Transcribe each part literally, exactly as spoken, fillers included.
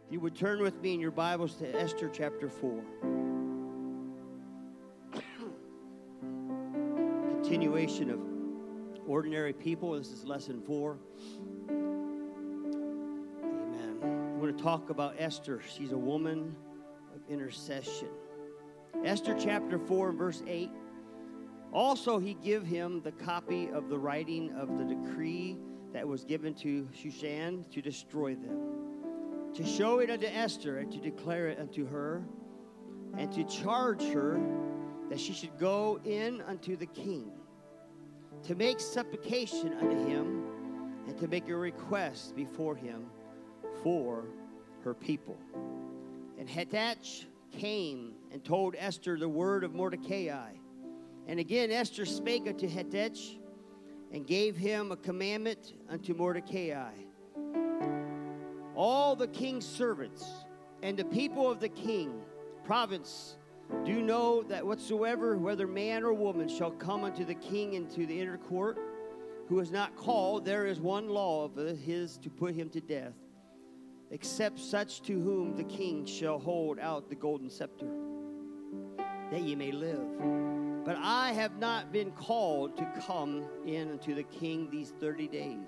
If you would turn with me in your Bibles to Esther chapter four. Continuation of ordinary people. This is lesson four. Amen. I want to talk about Esther. She's a woman of intercession. Esther chapter four and verse eight. Also he give him the copy of the writing of the decree that was given to Shushan to destroy them, to show it unto Esther and to declare it unto her, and to charge her that she should go in unto the king, to make supplication unto him, and to make a request before him for her people. And Hathach came and told Esther the word of Mordecai. And again Esther spake unto Hathach, and gave him a commandment unto Mordecai. All the king's servants and the people of the king, province, do know that whatsoever, whether man or woman, shall come unto the king into the inner court, who is not called, there is one law of his to put him to death, except such to whom the king shall hold out the golden scepter, that ye may live. But I have not been called to come in unto the king these thirty days.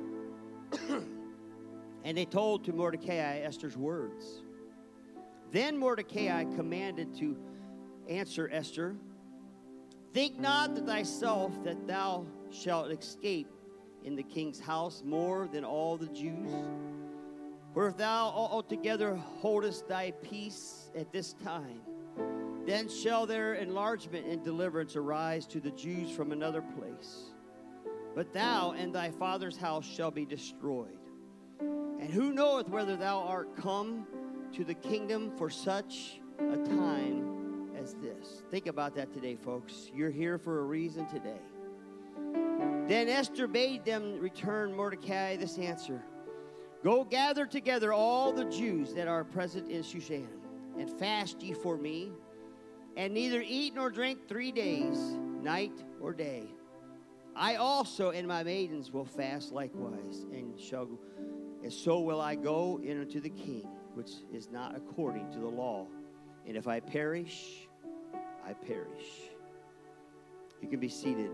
And they told to Mordecai Esther's words. Then Mordecai commanded to answer Esther, think not that thyself that thou shalt escape in the king's house more than all the Jews. For if thou altogether holdest thy peace at this time, then shall their enlargement and deliverance arise to the Jews from another place. But thou and thy father's house shall be destroyed. And who knoweth whether thou art come to the kingdom for such a time as this? Think about that today, folks. You're here for a reason today. Then Esther bade them return Mordecai this answer. Go gather together all the Jews that are present in Shushan, and fast ye for me, and neither eat nor drink three days, night or day. I also and my maidens will fast likewise, and shall, and so will I go in unto the king, which is not according to the law. And if I perish, I perish. You can be seated.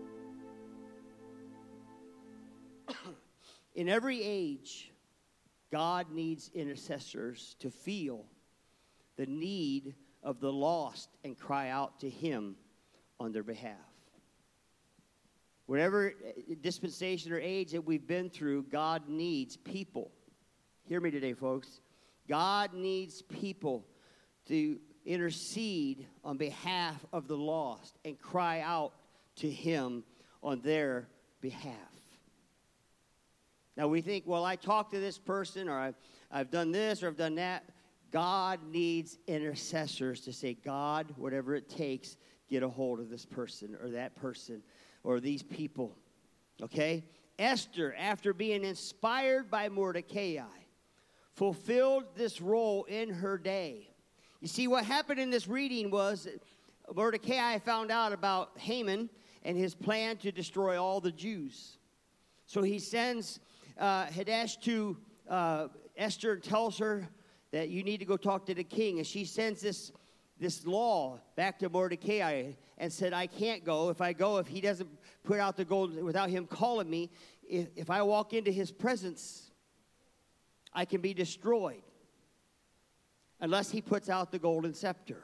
In every age, God needs intercessors to feel the need of the lost and cry out to him on their behalf. Whatever dispensation or age that we've been through, God needs people. Hear me today, folks. God needs people to intercede on behalf of the lost and cry out to him on their behalf. Now we think, well, I talked to this person, or I've, I've done this, or I've done that. God needs intercessors to say, God, whatever it takes, get a hold of this person or that person or these people. Okay? Esther, after being inspired by Mordecai, fulfilled this role in her day. You see, what happened in this reading was Mordecai found out about Haman and his plan to destroy all the Jews. So he sends uh, Hathach to uh, Esther and tells her that you need to go talk to the king. And she sends this, this law back to Mordecai and said, I can't go. If I go, if he doesn't put out the gold without him calling me, if, if I walk into his presence, I can be destroyed unless he puts out the golden scepter.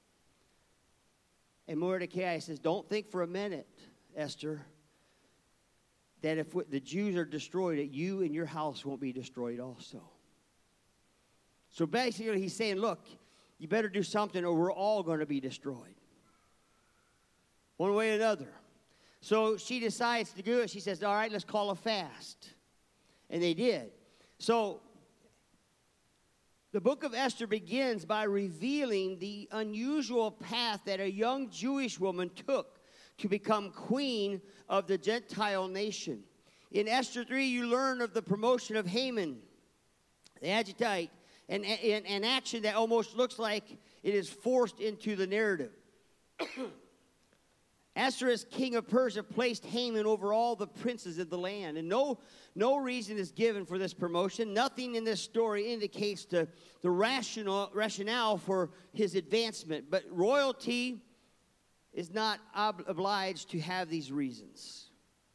And Mordecai says, don't think for a minute, Esther, that if the Jews are destroyed, that you and your house won't be destroyed also. So basically he's saying, look, you better do something or we're all going to be destroyed. One way or another. So she decides to do it. She says, all right, let's call a fast. And they did. So the book of Esther begins by revealing the unusual path that a young Jewish woman took to become queen of the Gentile nation. In Esther three, you learn of the promotion of Haman, the Agagite, an, an, an action that almost looks like it is forced into the narrative. Ahasuerus, king of Persia, placed Haman over all the princes of the land. And no, no reason is given for this promotion. Nothing in this story indicates the, the rational, rationale for his advancement. But royalty is not ob- obliged to have these reasons.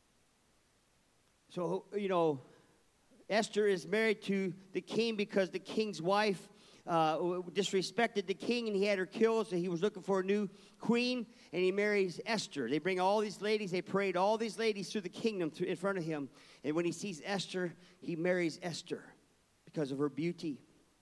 So, you know, Esther is married to the king because the king's wife uh, disrespected the king, and he had her killed, so he was looking for a new queen, and he marries Esther. They bring all these ladies, they parade all these ladies through the kingdom in front of him, and when he sees Esther, he marries Esther because of her beauty.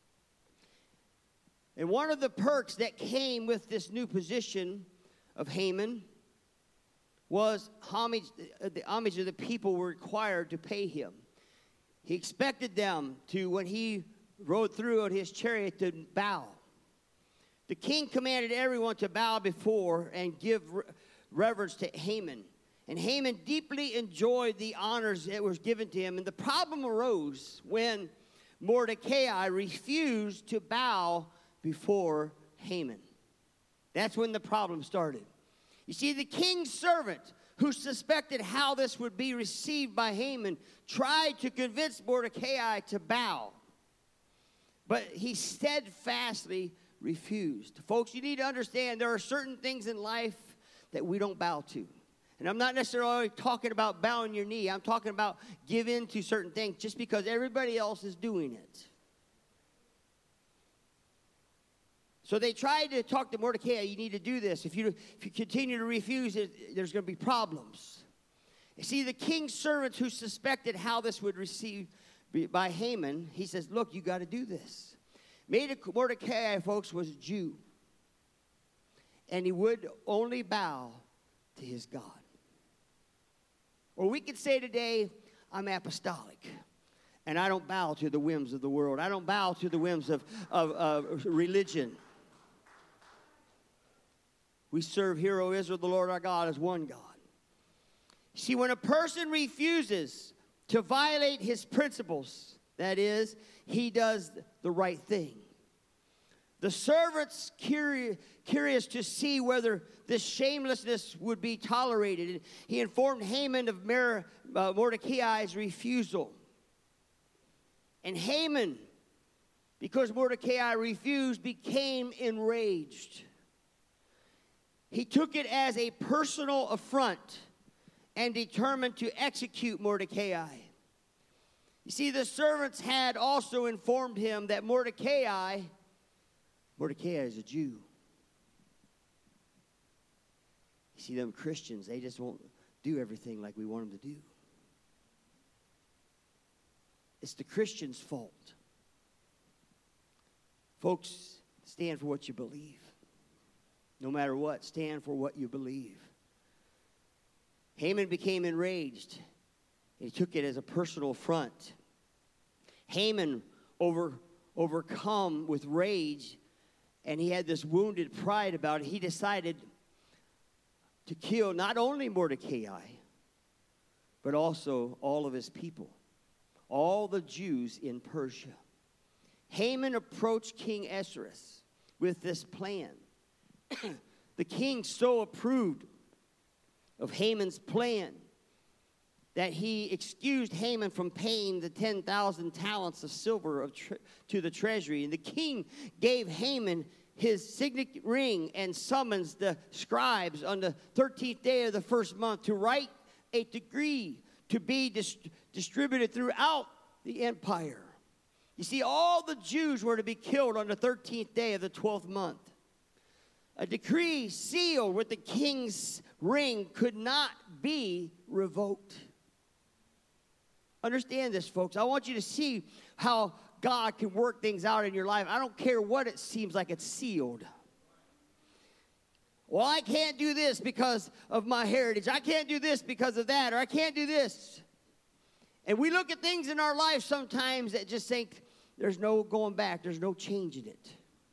And one of the perks that came with this new position of Haman was homage, the homage of the people were required to pay him. He expected them to, when he rode through on his chariot, to bow. The king commanded everyone to bow before and give reverence to Haman. And Haman deeply enjoyed the honors that was given to him. And the problem arose when Mordecai refused to bow before Haman. That's when the problem started. You see, the king's servant, who suspected how this would be received by Haman, tried to convince Mordecai to bow. But he steadfastly refused. Folks, you need to understand there are certain things in life that we don't bow to. And I'm not necessarily talking about bowing your knee. I'm talking about give in to certain things just because everybody else is doing it. So they tried to talk to Mordecai, you need to do this. If you, if you continue to refuse it, there's going to be problems. You see, the king's servants who suspected how this would receive by Haman, he says, look, you got to do this. Mordecai, folks, was a Jew. And he would only bow to his God. Or we could say today, I'm apostolic. And I don't bow to the whims of the world. I don't bow to the whims of, of, of religion. We serve Hero Israel, the Lord our God, as one God. See, when a person refuses to violate his principles, that is, he does the right thing. The servants, curious, curious to see whether this shamelessness would be tolerated, he informed Haman of Mer- uh, Mordecai's refusal. And Haman, because Mordecai refused, became enraged. He took it as a personal affront and determined to execute Mordecai. You see, the servants had also informed him that Mordecai, Mordecai is a Jew. You see, them Christians, they just won't do everything like we want them to do. It's the Christian's fault. Folks, stand for what you believe. No matter what, stand for what you believe. Haman became enraged. He took it as a personal affront. Haman, over, overcome with rage, and he had this wounded pride about it, he decided to kill not only Mordecai, but also all of his people, all the Jews in Persia. Haman approached King Ahasuerus with this plan. The king so approved of Haman's plan that he excused Haman from paying the ten thousand talents of silver of tre- to the treasury. And the king gave Haman his signet ring and summons the scribes on the thirteenth day of the first month to write a decree to be dis- distributed throughout the empire. You see, all the Jews were to be killed on the thirteenth day of the twelfth month. A decree sealed with the king's ring could not be revoked. Understand this, folks. I want you to see how God can work things out in your life. I don't care what it seems like it's sealed. Well, I can't do this because of my heritage. I can't do this because of that, or I can't do this. And we look at things in our life sometimes that just think there's no going back. There's no changing it.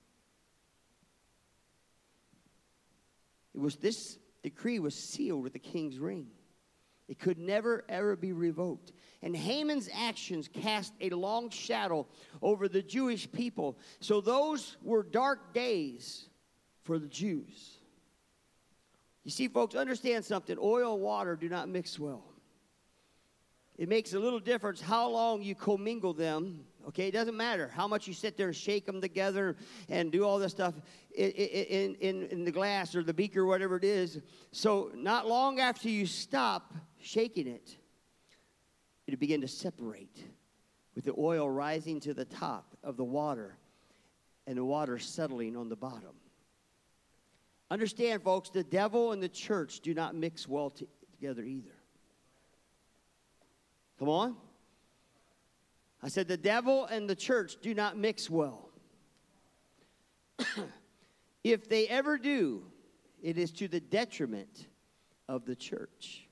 It was this decree was sealed with the king's ring. It could never, ever be revoked. And Haman's actions cast a long shadow over the Jewish people. So those were dark days for the Jews. You see, folks, understand something. Oil and water do not mix well. It makes a little difference how long you commingle them. Okay, it doesn't matter how much you sit there and shake them together and do all this stuff in, in, in, in the glass or the beaker or whatever it is. So not long after you stop shaking it, it'll begin to separate with the oil rising to the top of the water and the water settling on the bottom. Understand, folks, the devil and the church do not mix well to, together either. Come on. I said the devil and the church do not mix well. If they ever do, it is to the detriment of the church.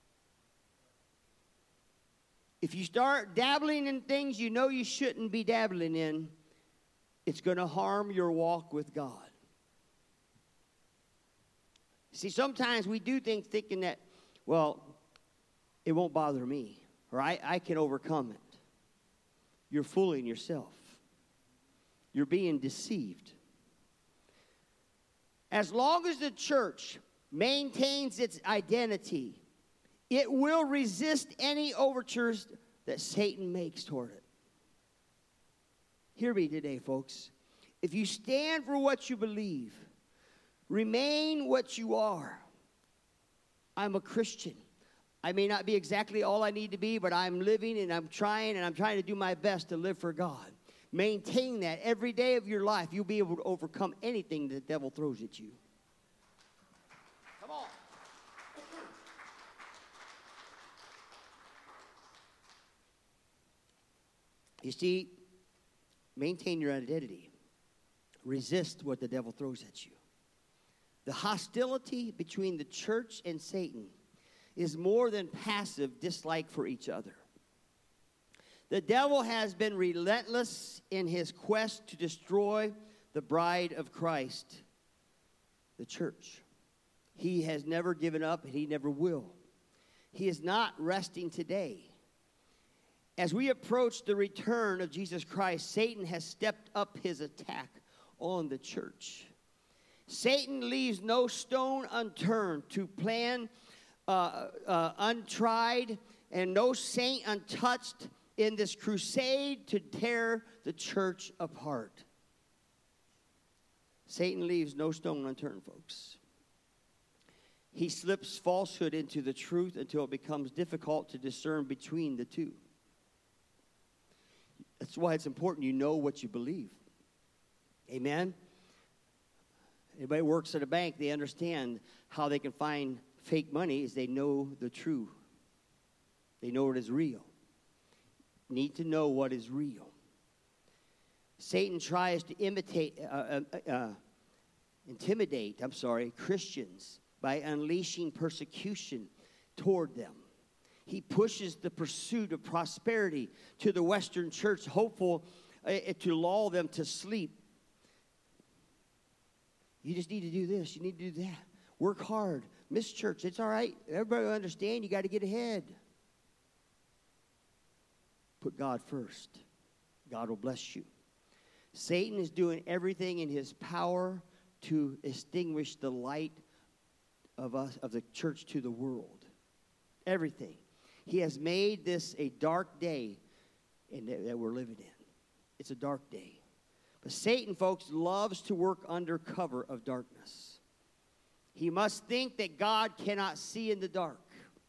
If you start dabbling in things you know you shouldn't be dabbling in, it's going to harm your walk with God. See, sometimes we do things thinking that, well, it won't bother me, or I, I can overcome it. You're fooling yourself. You're being deceived. As long as the church maintains its identity, it will resist any overtures that Satan makes toward it. Hear me today, folks. If you stand for what you believe, remain what you are. I'm a Christian. I may not be exactly all I need to be, but I'm living and I'm trying and I'm trying to do my best to live for God. Maintain that every day of your life. You'll be able to overcome anything the devil throws at you. Come on. You see, maintain your identity. Resist what the devil throws at you. The hostility between the church and Satan is more than passive dislike for each other. The devil has been relentless in his quest to destroy the bride of Christ, the church. He has never given up, and he never will. He is not resting today. As we approach the return of Jesus Christ, Satan has stepped up his attack on the church. Satan leaves no stone unturned to plan uh, uh, untried, and no saint untouched in this crusade to tear the church apart. Satan leaves no stone unturned, folks. He slips falsehood into the truth until it becomes difficult to discern between the two. That's why it's important you know what you believe. Amen? Anybody who works at a bank, they understand how they can find fake money is they know the true. They know it is real. Need to know what is real. Satan tries to imitate, uh, uh, uh, intimidate, I'm sorry, Christians by unleashing persecution toward them. He pushes the pursuit of prosperity to the Western church, hopeful uh, to lull them to sleep. You just need to do this. You need to do that. Work hard. Miss church. It's all right. Everybody will understand. You got to get ahead. Put God first. God will bless you. Satan is doing everything in his power to extinguish the light of us, of the church to the world. Everything. He has made this a dark day in that, that we're living in. It's a dark day. But Satan, folks, loves to work under cover of darkness. He must think that God cannot see in the dark.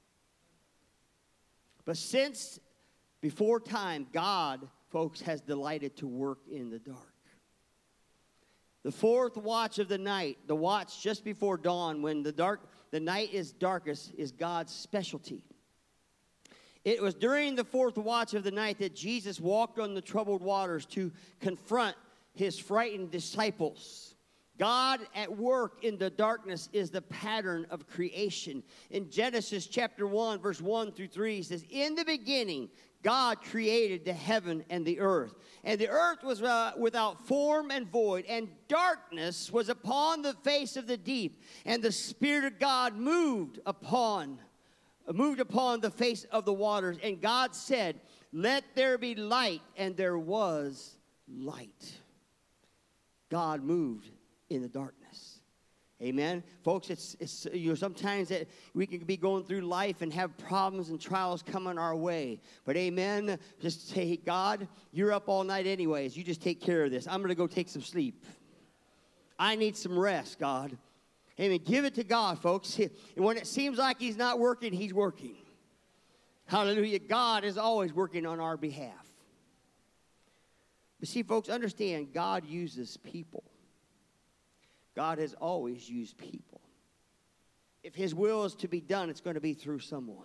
But since before time, God, folks, has delighted to work in the dark. The fourth watch of the night, the watch just before dawn, when the dark, the night is darkest, is God's specialty. It was during the fourth watch of the night that Jesus walked on the troubled waters to confront his frightened disciples. God at work in the darkness is the pattern of creation. In Genesis chapter one, verse one through three, he says, "In the beginning, God created the heaven and the earth. And the earth was uh, without form and void, and darkness was upon the face of the deep. And the Spirit of God moved upon, moved upon the face of the waters. And God said, 'Let there be light,' and there was light." God moved in the darkness. Amen. Folks, it's, it's you know, sometimes that we can be going through life and have problems and trials coming our way. But amen, just say, hey, God, you're up all night anyways. You just take care of this. I'm going to go take some sleep. I need some rest, God. Amen. Give it to God, folks. And when it seems like he's not working, he's working. Hallelujah. God is always working on our behalf. But see, folks, understand, God uses people. God has always used people. If his will is to be done, it's going to be through someone.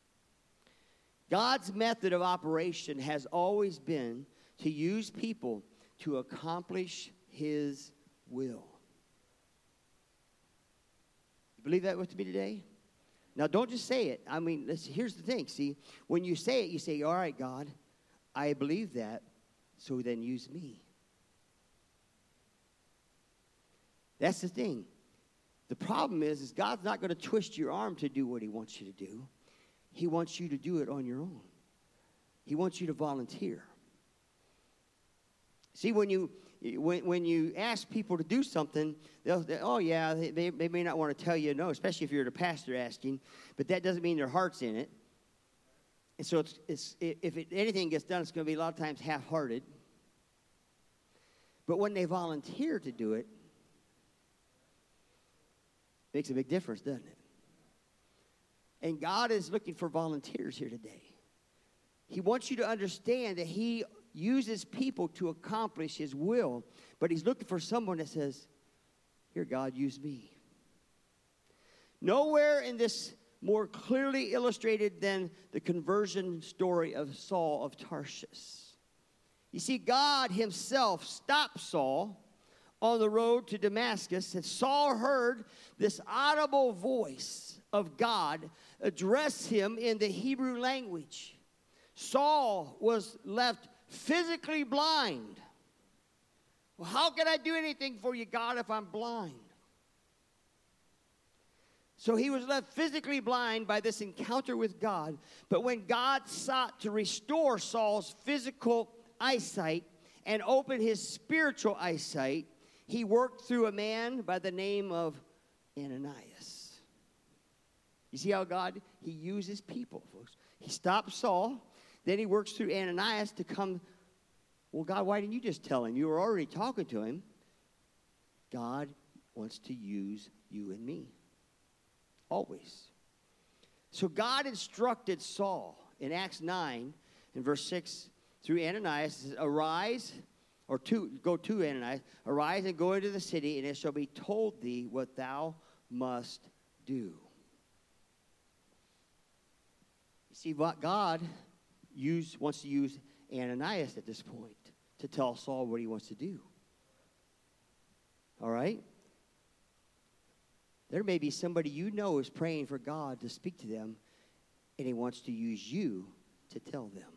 God's method of operation has always been to use people to accomplish his will. You believe that with me today? Now, don't just say it. I mean, listen, here's the thing. See, when you say it, you say, all right, God, I believe that, so then use me. That's the thing. The problem is, is God's not going to twist your arm to do what he wants you to do. He wants you to do it on your own. He wants you to volunteer. See, when you when when you ask people to do something, they'll, they, oh, yeah, they, they may not want to tell you no, especially if you're the pastor asking, but that doesn't mean their heart's in it. And so it's, it's if it, anything gets done, it's going to be a lot of times half-hearted. But when they volunteer to do it, makes a big difference, doesn't it? And God is looking for volunteers here today. He wants you to understand that he uses people to accomplish his will, but he's looking for someone that says, here, God, use me. Nowhere in this more clearly illustrated than the conversion story of Saul of Tarsus. You see, God himself stopped Saul on the road to Damascus, and Saul heard this audible voice of God address him in the Hebrew language. Saul was left physically blind. Well, how can I do anything for you, God, if I'm blind? So he was left physically blind by this encounter with God. But when God sought to restore Saul's physical eyesight and open his spiritual eyesight, he worked through a man by the name of Ananias. You see how God, he uses people, folks. He stopped Saul. Then he works through Ananias to come. Well, God, why didn't you just tell him? You were already talking to him. God wants to use you and me. Always. So God instructed Saul in Acts nine, in verse six, through Ananias, says, arise, or to, go to Ananias, arise and go into the city, and it shall be told thee what thou must do. You see, what God use, wants to use Ananias at this point to tell Saul what he wants to do. All right? There may be somebody you know is praying for God to speak to them, and he wants to use you to tell them.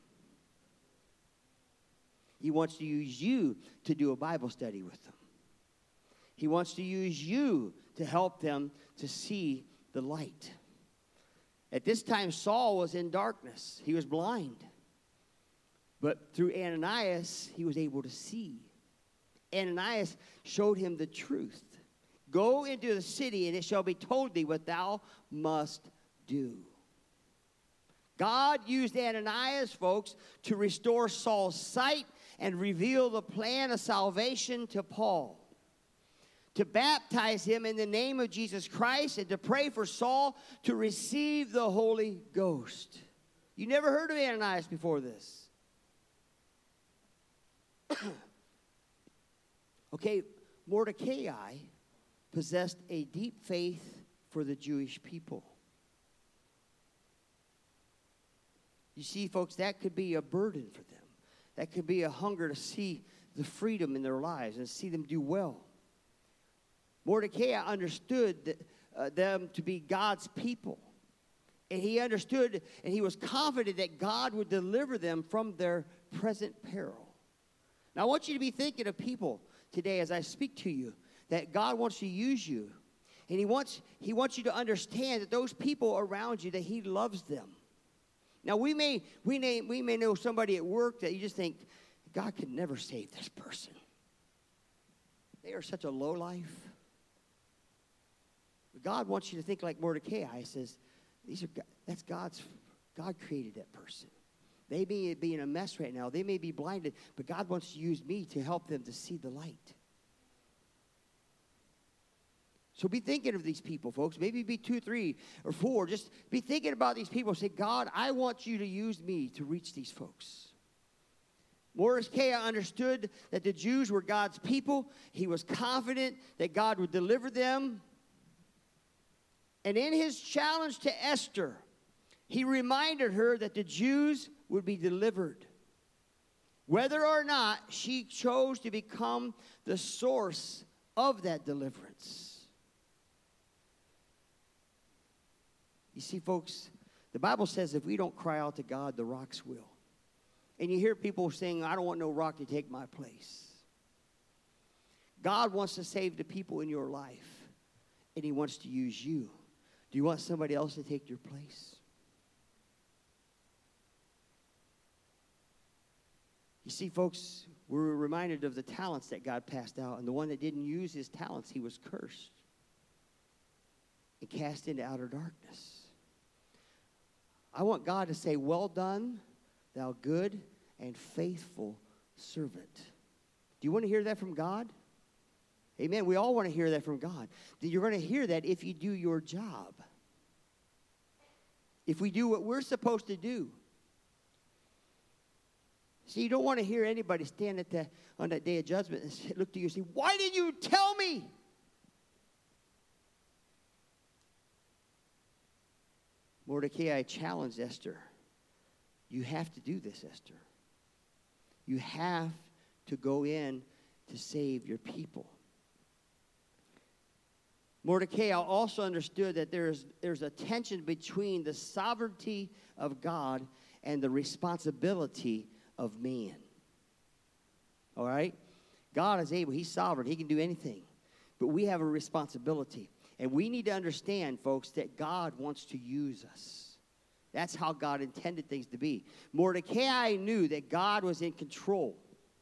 He wants to use you to do a Bible study with them. He wants to use you to help them to see the light. At this time, Saul was in darkness. He was blind. But through Ananias, he was able to see. Ananias showed him the truth. Go into the city, and it shall be told thee what thou must do. God used Ananias, folks, to restore Saul's sight and reveal the plan of salvation to Paul. To baptize him in the name of Jesus Christ and to pray for Saul to receive the Holy Ghost. You never heard of Ananias before this. Okay, Mordecai possessed a deep faith for the Jewish people. You see, folks, that could be a burden for them. That could be a hunger to see the freedom in their lives and see them do well. Mordecai understood that, uh, them to be God's people. And he understood and he was confident that God would deliver them from their present peril. Now, I want you to be thinking of people today as I speak to you, that God wants to use you. And he wants, he wants you to understand that those people around you, that he loves them. Now, we may, we may, we may know somebody at work that you just think, God could never save this person. They are such a lowlife. But God wants you to think like Mordecai. He says, these are that's God's, God created that person. They may be in a mess right now. They may be blinded, but God wants to use me to help them to see the light. So be thinking of these people, folks. Maybe be two, three, or four. Just be thinking about these people. Say, God, I want you to use me to reach these folks. Mordecai understood that the Jews were God's people. He was confident that God would deliver them. And in his challenge to Esther, he reminded her that the Jews would be delivered, whether or not she chose to become the source of that deliverance. You see, folks, the Bible says if we don't cry out to God, the rocks will. And you hear people saying, I don't want no rock to take my place. God wants to save the people in your life, and he wants to use you. Do you want somebody else to take your place? You see, folks, we're reminded of the talents that God passed out, and the one that didn't use his talents, he was cursed and cast into outer darkness. I want God to say, well done, thou good and faithful servant. Do you want to hear that from God? Amen. We all want to hear that from God. You're going to hear that if you do your job. If we do what we're supposed to do. See, you don't want to hear anybody stand at the, on that day of judgment and look to you and say, why did you tell me? Mordecai challenged Esther. You have to do this, Esther. You have to go in to save your people. Mordecai also understood that there's, there's a tension between the sovereignty of God and the responsibility of man. All right? God is able. He's sovereign. He can do anything. But we have a responsibility. And we need to understand, folks, that God wants to use us. That's how God intended things to be. Mordecai knew that God was in control.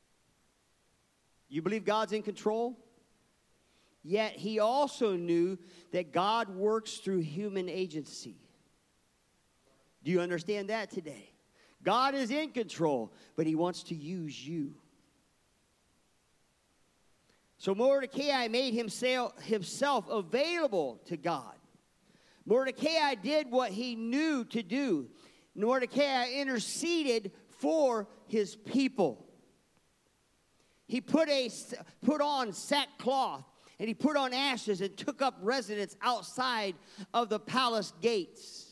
You believe God's in control? Yet he also knew that God works through human agency. Do you understand that today? God is in control, but he wants to use you. So Mordecai made himself, himself available to God. Mordecai did what he knew to do. Mordecai interceded for his people. He put, a, put on sackcloth, and he put on ashes and took up residence outside of the palace gates.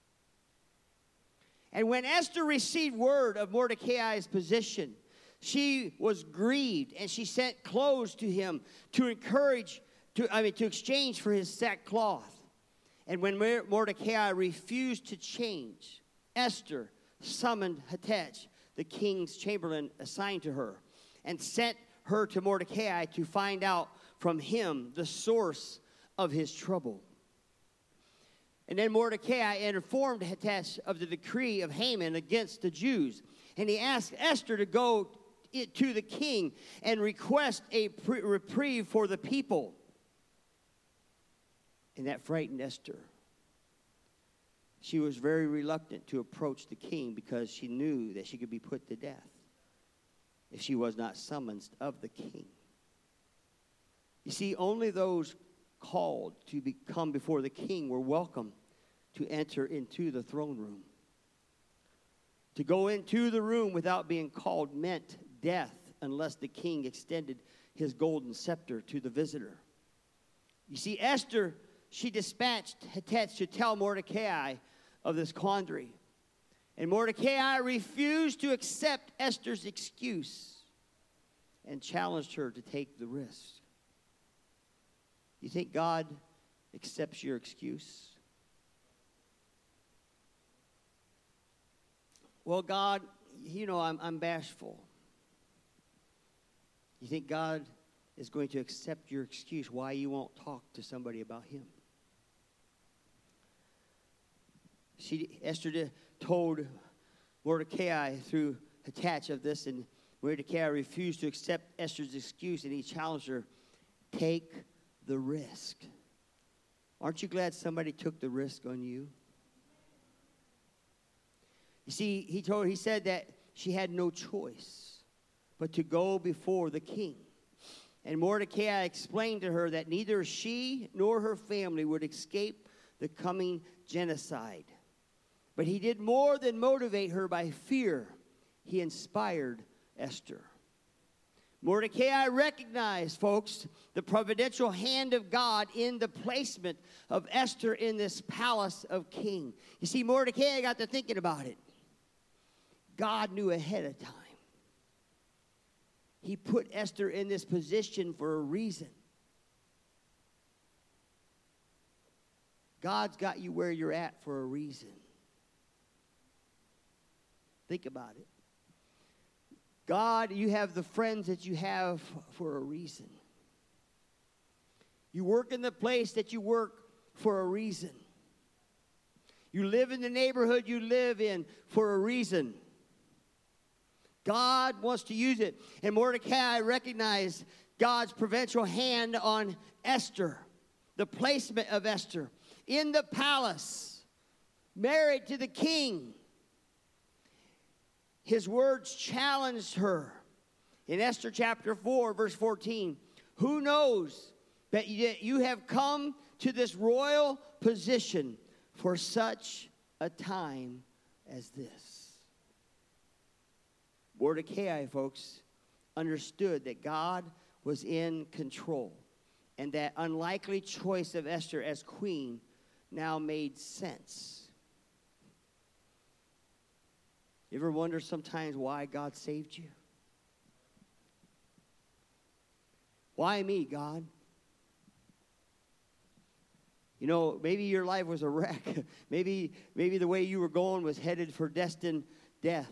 And when Esther received word of Mordecai's position, she was grieved, and she sent clothes to him to encourage, to, I mean, to exchange for his sackcloth. And when Mordecai refused to change, Esther summoned Hathach, the king's chamberlain assigned to her, and sent her to Mordecai to find out from him the source of his trouble. And then Mordecai informed Hathach of the decree of Haman against the Jews. And he asked Esther to go to the king and request a reprieve for the people. And that frightened Esther. She was very reluctant to approach the king because she knew that she could be put to death if she was not summoned of the king. You see, only those called to be, come before the king were welcome to enter into the throne room. To go into the room without being called meant death unless the king extended his golden scepter to the visitor. You see, Esther, she dispatched Hathach to tell Mordecai of this quandary. And Mordecai refused to accept Esther's excuse and challenged her to take the risk. You think God accepts your excuse? Well, God, you know, I'm, I'm bashful. You think God is going to accept your excuse why you won't talk to somebody about him? She, Esther told Mordecai through Hathach of this, and Mordecai refused to accept Esther's excuse, and he challenged her, take the risk. Aren't you glad somebody took the risk on you? You see, he told he said that she had no choice but to go before the king. And Mordecai explained to her that neither she nor her family would escape the coming genocide. But he did more than motivate her by fear. He inspired Esther. Mordecai recognized, folks, the providential hand of God in the placement of Esther in this palace of king. You see, Mordecai got to thinking about it. God knew ahead of time. He put Esther in this position for a reason. God's got you where you're at for a reason. Think about it. God, you have the friends that you have for a reason. You work in the place that you work for a reason. You live in the neighborhood you live in for a reason. God wants to use it. And Mordecai recognized God's providential hand on Esther, the placement of Esther in the palace, married to the king. His words challenged her. In Esther chapter four, verse fourteen, who knows that you have come to this royal position for such a time as this? Mordecai, folks, understood that God was in control, and that unlikely choice of Esther as queen now made sense. You ever wonder sometimes why God saved you? Why me, God? You know, maybe your life was a wreck. maybe, maybe the way you were going was headed for destined death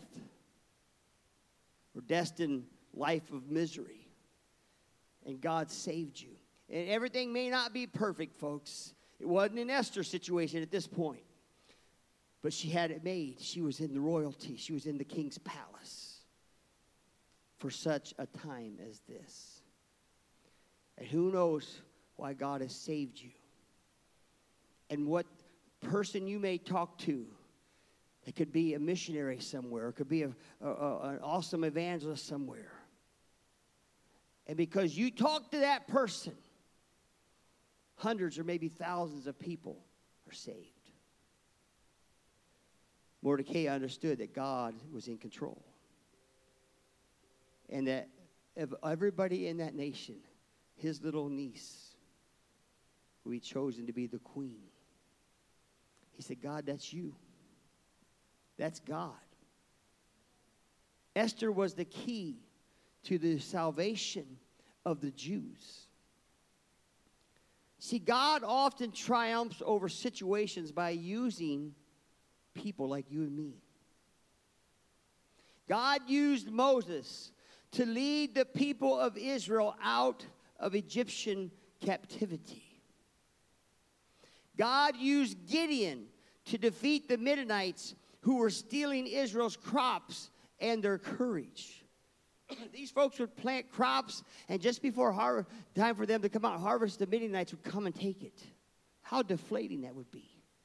or destined life of misery. And God saved you. And everything may not be perfect, folks. It wasn't an Esther situation at this point. But she had it made. She was in the royalty. She was in the king's palace for such a time as this. And who knows why God has saved you. And what person you may talk to. It could be a missionary somewhere. It could be a, a, a, an awesome evangelist somewhere. And because you talk to that person, hundreds or maybe thousands of people are saved. Mordecai understood that God was in control. And that of everybody in that nation, his little niece, who he chosen to be the queen, he said, God, that's you. That's God. Esther was the key to the salvation of the Jews. See, God often triumphs over situations by using people like you and me. God used Moses to lead the people of Israel out of Egyptian captivity. God used Gideon to defeat the Midianites who were stealing Israel's crops and their courage. These folks would plant crops, and just before har- time for them to come out and harvest, the Midianites would come and take it. How deflating that would be.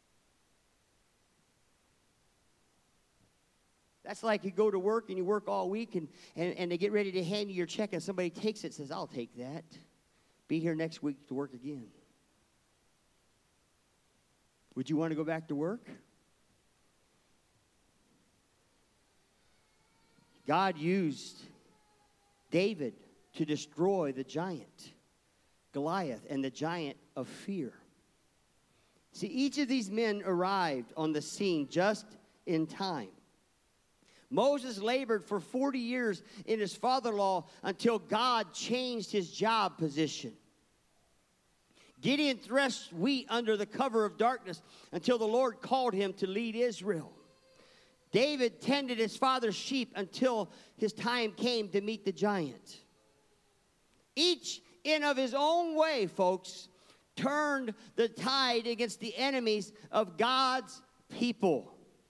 That's like you go to work and you work all week, and, and, and they get ready to hand you your check, and somebody takes it and says, I'll take that. Be here next week to work again. Would you want to go back to work? God used David to destroy the giant, Goliath, and the giant of fear. See, each of these men arrived on the scene just in time. Moses labored for forty years in his father-in-law until God changed his job position. Gideon threshed wheat under the cover of darkness until the Lord called him to lead Israel. David tended his father's sheep until his time came to meet the giant. Each in of his own way, folks, turned the tide against the enemies of God's people.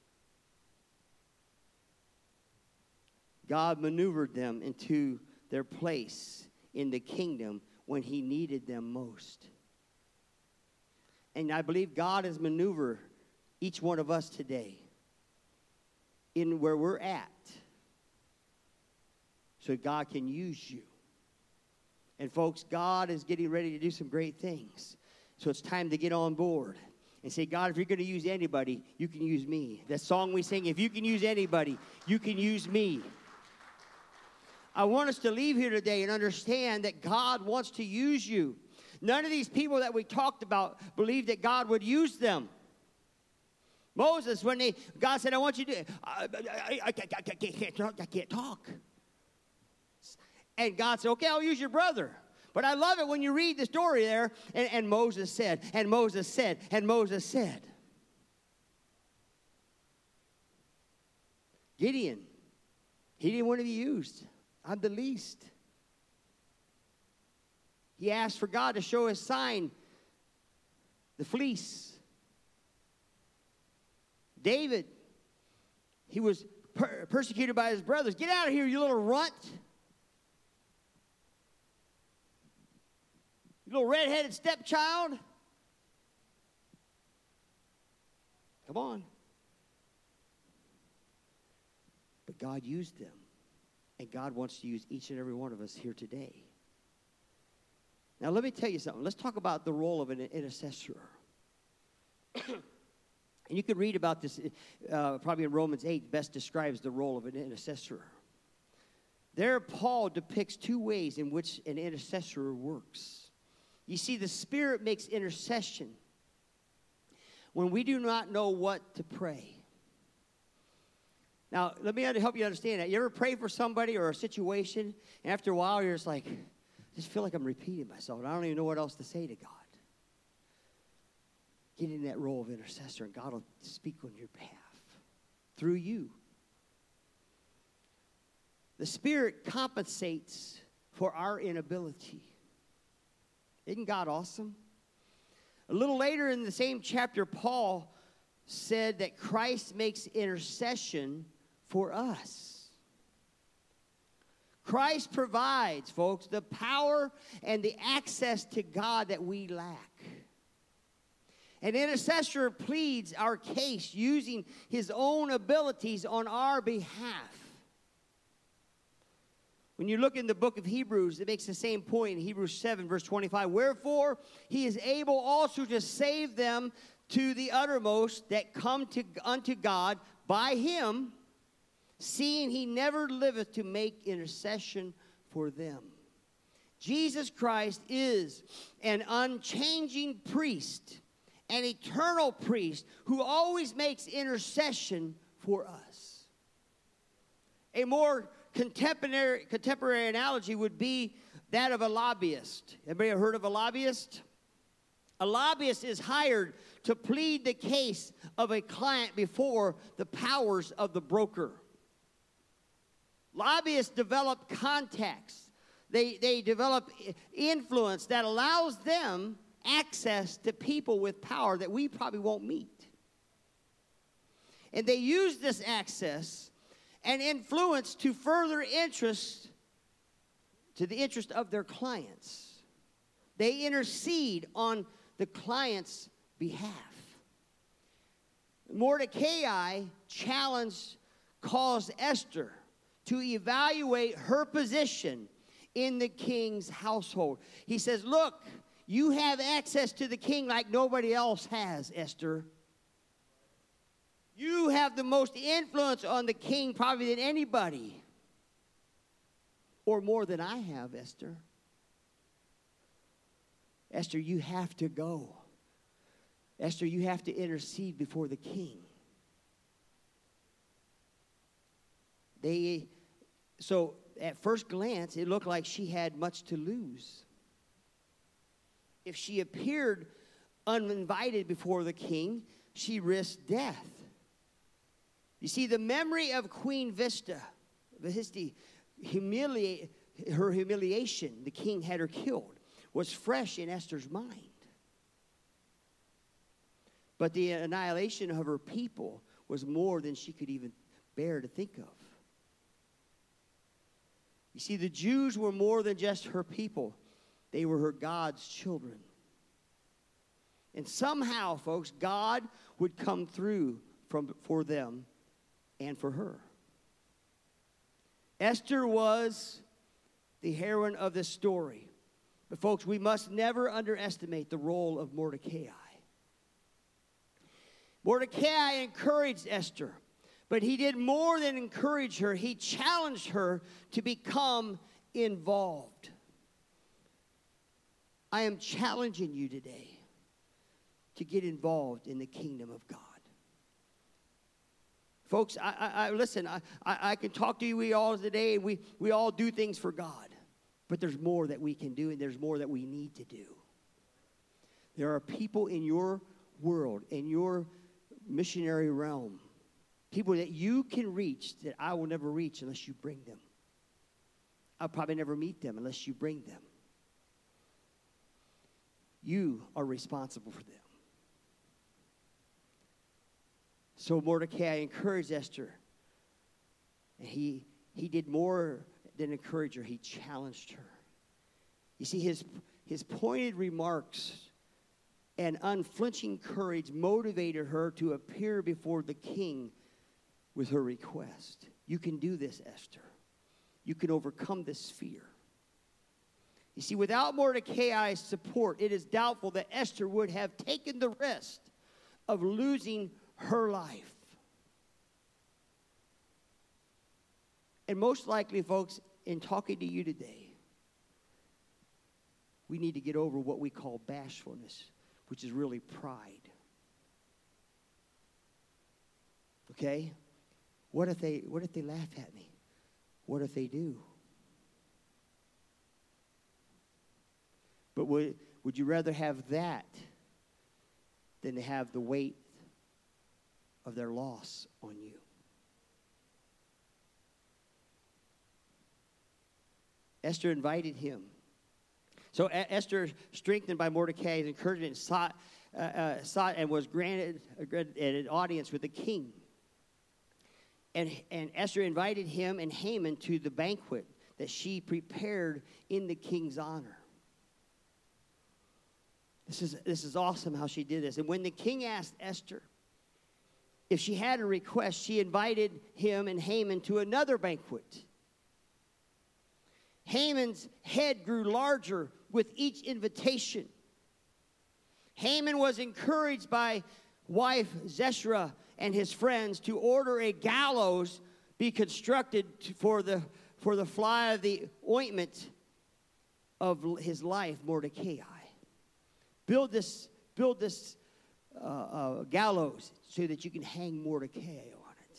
God maneuvered them into their place in the kingdom when he needed them most. And I believe God has maneuvered each one of us today in where we're at so God can use you. And folks, God is getting ready to do some great things. So it's time to get on board and say, God, if you're going to use anybody, you can use me. That song we sing, if you can use anybody, you can use me. I want us to leave here today and understand that God wants to use you. None of these people that we talked about believed that God would use them. Moses, when they, God said, I want you to, I, I, I, I, I, can't talk, I can't talk. And God said, okay, I'll use your brother. But I love it when you read the story there, and, and Moses said, and Moses said, and Moses said. Gideon, he didn't want to be used. I'm the least. He asked for God to show his sign, the fleece. David, he was per- persecuted by his brothers. Get out of here, you little runt. You little red-headed stepchild. Come on. But God used them. And God wants to use each and every one of us here today. Now, let me tell you something. Let's talk about the role of an intercessor. And you can read about this uh, probably in Romans eight, best describes the role of an intercessor. There, Paul depicts two ways in which an intercessor works. You see, the Spirit makes intercession when we do not know what to pray. Now, let me help you understand that. You ever pray for somebody or a situation, and after a while, you're just like, I just feel like I'm repeating myself, and I don't even know what else to say to God. Get in that role of intercessor, and God will speak on your behalf through you. The Spirit compensates for our inability. Isn't God awesome? A little later in the same chapter, Paul said that Christ makes intercession for us. Christ provides, folks, the power and the access to God that we lack. An intercessor pleads our case using his own abilities on our behalf. When you look in the book of Hebrews, it makes the same point in Hebrews seven, verse twenty-five. Wherefore, he is able also to save them to the uttermost that come to, unto God by him, seeing he never liveth to make intercession for them. Jesus Christ is an unchanging priest, an eternal priest who always makes intercession for us. A more contemporary, contemporary analogy would be that of a lobbyist. Everybody ever heard of a lobbyist? A lobbyist is hired to plead the case of a client before the powers of the broker. Lobbyists develop contacts. They, they develop influence that allows them access to people with power that we probably won't meet. And they use this access and influence to further interest, to the interest of their clients. They intercede on the client's behalf. Mordecai challenged, caused Esther to evaluate her position in the king's household. He says, look, you have access to the king like nobody else has, Esther. You have the most influence on the king probably than anybody. Or more than I have, Esther. Esther, you have to go. Esther, you have to intercede before the king. They, so at first glance, it looked like she had much to lose. If she appeared uninvited before the king, she risked death. You see, the memory of Queen Vista, Vashti, humiliate, her humiliation, the king had her killed, was fresh in Esther's mind. But the annihilation of her people was more than she could even bear to think of. You see, the Jews were more than just her people. They were her God's children. And somehow, folks, God would come through from, for them and for her. Esther was the heroine of this story. But folks, we must never underestimate the role of Mordecai. Mordecai encouraged Esther, but he did more than encourage her. He challenged her to become involved. I am challenging you today to get involved in the kingdom of God. Folks, I, I, I listen, I, I, I can talk to you we all today, and we, we all do things for God. But there's more that we can do, and there's more that we need to do. There are people in your world, in your missionary realm, people that you can reach that I will never reach unless you bring them. I'll probably never meet them unless you bring them. You are responsible for them. So Mordecai encouraged Esther, and he, he did more than encourage her. He challenged her. You see, his, his pointed remarks and unflinching courage motivated her to appear before the king with her request. You can do this, Esther. You can overcome this fear. You see, without Mordecai's support, it is doubtful that Esther would have taken the risk of losing her life. And most likely, folks, in talking to you today, we need to get over what we call bashfulness, which is really pride. Okay? What if they what if they laugh at me? What if they do? But would, would you rather have that than to have the weight of their loss on you? Esther invited him. So e- Esther, strengthened by Mordecai's encouragement, sought, uh, uh, sought and was granted, uh, granted an audience with the king. And, and Esther invited him and Haman to the banquet that she prepared in the king's honor. This is, this is awesome how she did this. And when the king asked Esther if she had a request, she invited him and Haman to another banquet. Haman's head grew larger with each invitation. Haman was encouraged by wife Zeresh and his friends to order a gallows be constructed for the, for the fly of the ointment of his life, Mordecai. Build this, build this uh, uh, gallows so that you can hang Mordecai on it.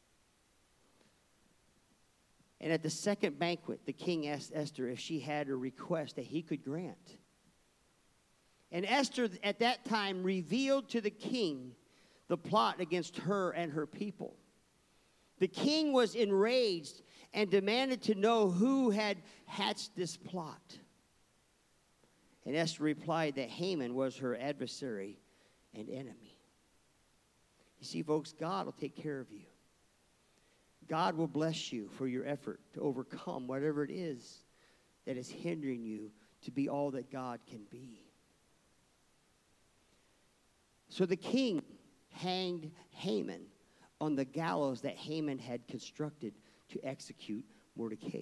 And at the second banquet, the king asked Esther if she had a request that he could grant. And Esther, at that time, revealed to the king the plot against her and her people. The king was enraged and demanded to know who had hatched this plot. And Esther replied that Haman was her adversary and enemy. You see, folks, God will take care of you. God will bless you for your effort to overcome whatever it is that is hindering you to be all that God can be. So the king hanged Haman on the gallows that Haman had constructed to execute Mordecai.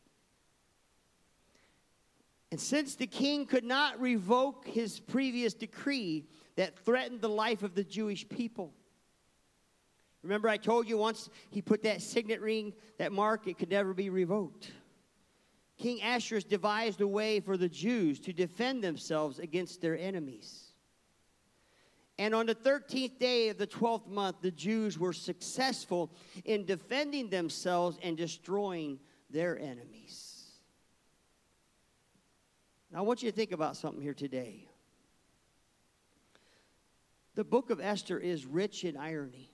And since the king could not revoke his previous decree that threatened the life of the Jewish people, remember I told you once he put that signet ring, that mark, it could never be revoked. King Ahasuerus devised a way for the Jews to defend themselves against their enemies. And on the thirteenth day of the twelfth month, the Jews were successful in defending themselves and destroying their enemies. Now, I want you to think about something here today. The book of Esther is rich in irony.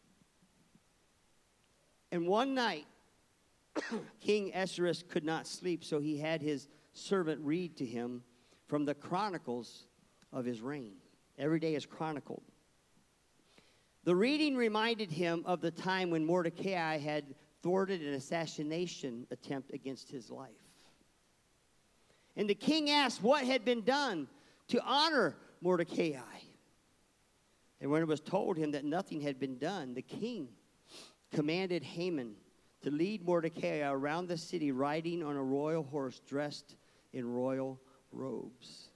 And one night, King Ahasuerus could not sleep, so he had his servant read to him from the chronicles of his reign. Every day is chronicled. The reading reminded him of the time when Mordecai had thwarted an assassination attempt against his life. And the king asked what had been done to honor Mordecai. And when it was told him that nothing had been done, the king commanded Haman to lead Mordecai around the city riding on a royal horse dressed in royal robes.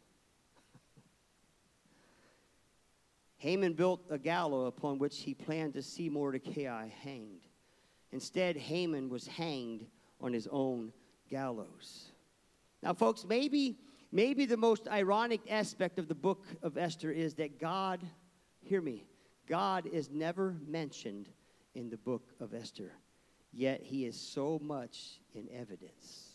Haman built a gallows upon which he planned to see Mordecai hanged. Instead, Haman was hanged on his own gallows. Now, folks, maybe, maybe the most ironic aspect of the book of Esther is that God, hear me, God is never mentioned in the book of Esther, yet he is so much in evidence.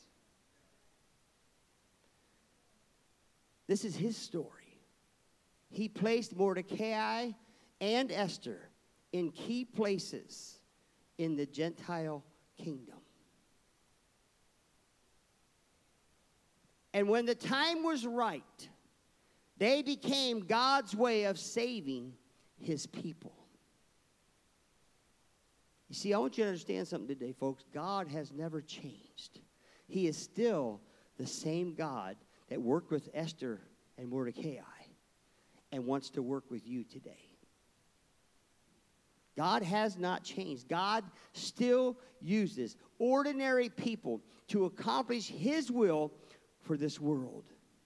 This is his story. He placed Mordecai and Esther in key places in the Gentile kingdom. And when the time was right, they became God's way of saving his people. You see, I want you to understand something today, folks. God has never changed. He is still the same God that worked with Esther and Mordecai and wants to work with you today. God has not changed. God still uses ordinary people to accomplish his will for this world.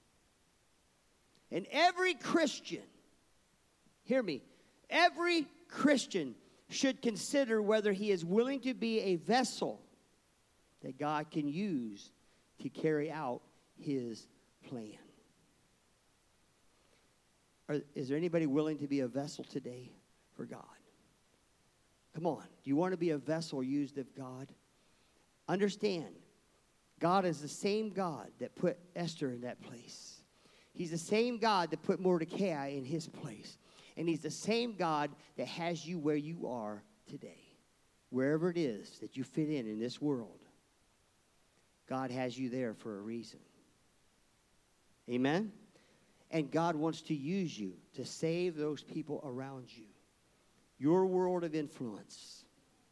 And every Christian, hear me, every Christian should consider whether he is willing to be a vessel that God can use to carry out his plan. Are, is there anybody willing to be a vessel today for God? Come on. Do you want to be a vessel used of God? Understand, God is the same God that put Esther in that place. He's the same God that put Mordecai in his place. And he's the same God that has you where you are today. Wherever it is that you fit in in this world, God has you there for a reason. Amen? And God wants to use you to save those people around you. Your world of influence.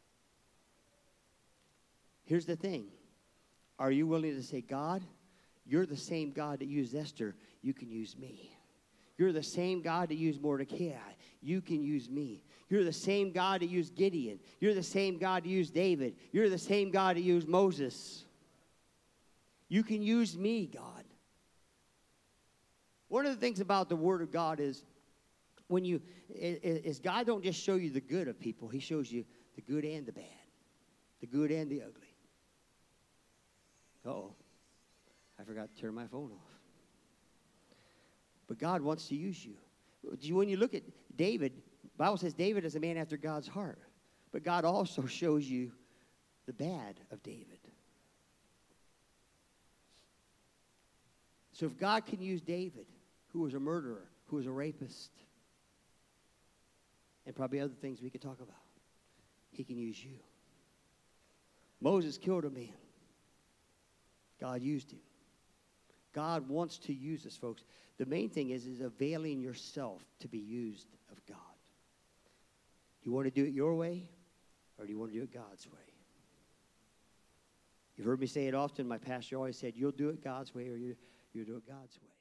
Here's the thing. Are you willing to say, God, you're the same God that used Esther. You can use me. You're the same God that used Mordecai. You can use me. You're the same God that used Gideon. You're the same God that used David. You're the same God that used Moses. You can use me, God. One of the things about the Word of God is when you, is God don't just show you the good of people. He shows you the good and the bad. The good and the ugly. Uh-oh. I forgot to turn my phone off. But God wants to use you. When you look at David, the Bible says David is a man after God's heart. But God also shows you the bad of David. So if God can use David, who was a murderer, who was a rapist, and probably other things we could talk about, he can use you. Moses killed a man. God used him. God wants to use us, folks. The main thing is, is availing yourself to be used of God. Do you want to do it your way, or do you want to do it God's way? You've heard me say it often. My pastor always said, you'll do it God's way, or you, you'll do it God's way.